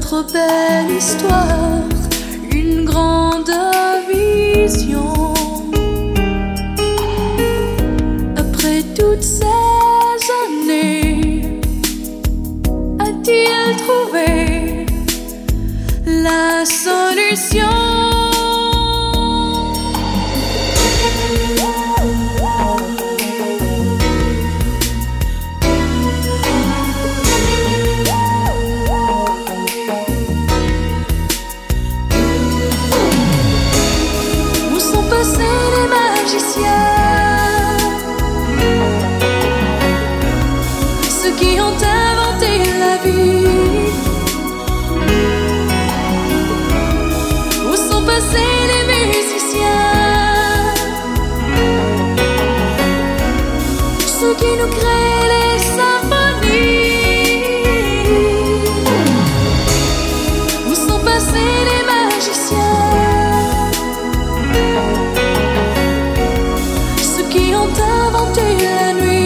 notre belle histoire, une grande vision. Après toutes ces années, a-t-il trouvé la solution? Ceux qui ont inventé la vie, où sont passés les musiciens, ceux qui nous créent les symphonies, où sont passés les magiciens, ceux qui ont inventé la nuit.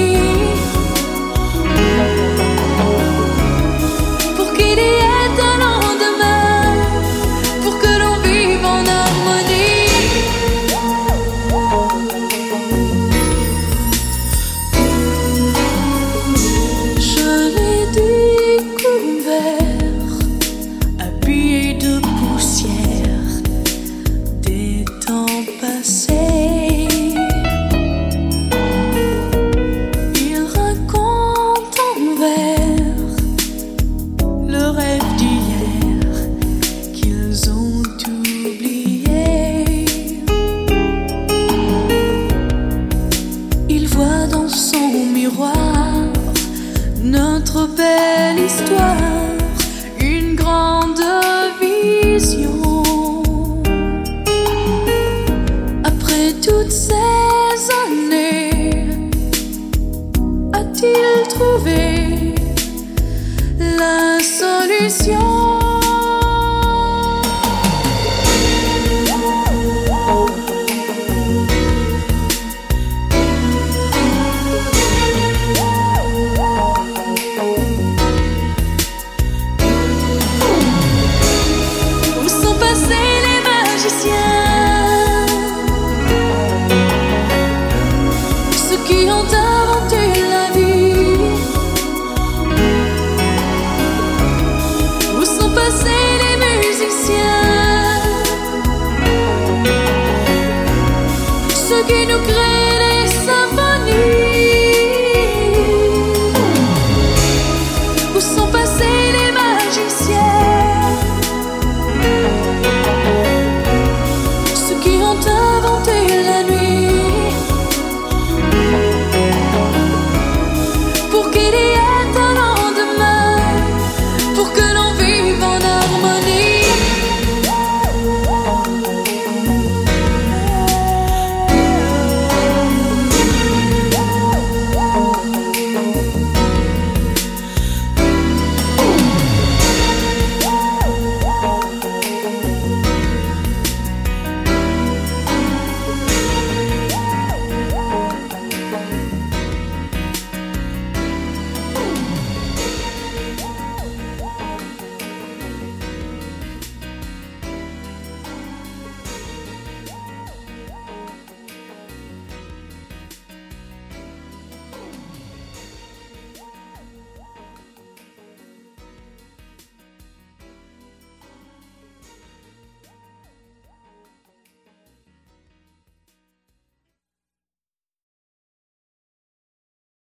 Il raconte en vers le rêve d'hier qu'ils ont oublié. Il voit dans son miroir notre belle histoire, une grande vision. Toutes ces années, a-t-il trouvé la solution? Où sont passés les magiciens? Qui ont inventé